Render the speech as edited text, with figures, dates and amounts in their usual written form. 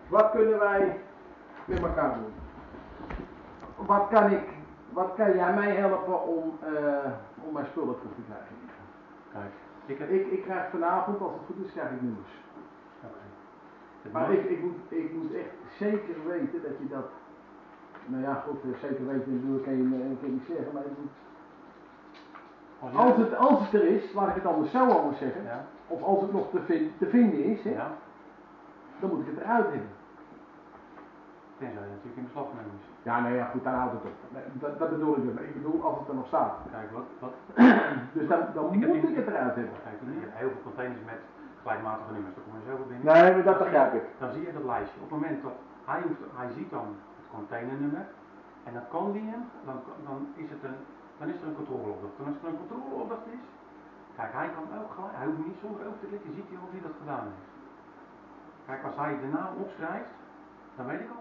Wat kunnen wij met elkaar doen? Wat kan jij mij helpen om mijn spullen terug te krijgen? Kijk, ik krijg vanavond, als het goed is, krijg ik nummers. Okay. Maar ik moet echt zeker weten dat je dat, nou ja goed, zeker weten natuurlijk kan je niet zeggen, maar ik moet, als het er is, laat ik het anders zo anders zeggen, ja. of als het nog te vinden is, hè, ja. dan moet ik het eruit hebben. Tenzij je natuurlijk in beslag genomen is. Ja, nee, ja, goed, dan houdt het op. Dat bedoel ik niet. Ik bedoel als het er nog staat. Kijk, wat? Dus dan moet ik het eruit hebben. Kijk, je hebt heel veel containers met gelijkmatige nummers. Daar kom je zoveel binnen. Nee, maar dat begrijp ik. Dan zie je dat lijstje. Op het moment dat hij ziet dan het containernummer. En dan kan die hem, dan is er een controleopdracht. En als er een controleopdracht is, kijk, hij kan ook gelijk, hij hoeft niet zonder open te klikken, ziet hij al wie dat gedaan heeft. Kijk, als hij de naam opschrijft, dan weet ik